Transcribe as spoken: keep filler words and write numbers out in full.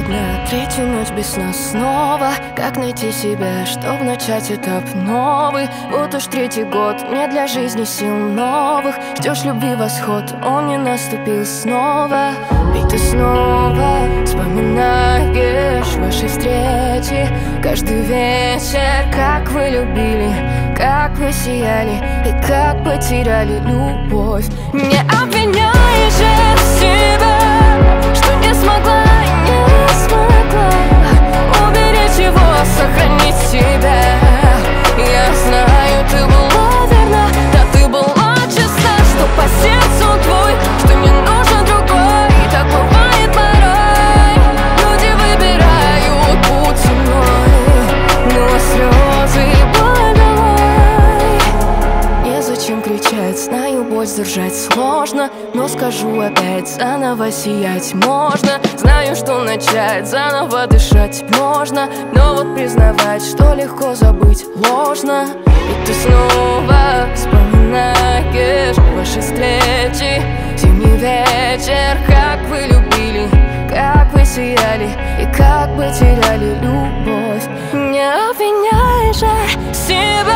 дня, третью ночь без сна снова. Как найти себя, чтоб начать этап новый? Вот уж третий год, мне для жизни сил новых. Ждешь любви восход, он не наступил снова. Ведь ты снова вспоминаешь ваши встречи каждый вечер. Как вы любили, как вы сияли и как потеряли любовь. Не обвиняешь же себя, что не смогла, не смогла уберечь его, сохранить себя. Я знаю, ты была верна, да ты была честна, что по сердцу твой, что не нужен другой. И так бывает порой, люди выбирают путь иной, но слезы и боль долой. Незачем кричать, знаю, боль сдержать сложно, но скажу опять, заново сиять можно. Знаю, что начать, заново дышать можно, но вот признавать, что легко забыть ложно. И ты снова вспоминаешь ваши встречи, зимний вечер. Как вы любили, как вы сияли и как потеряли любовь. Не обвиняешь же себя,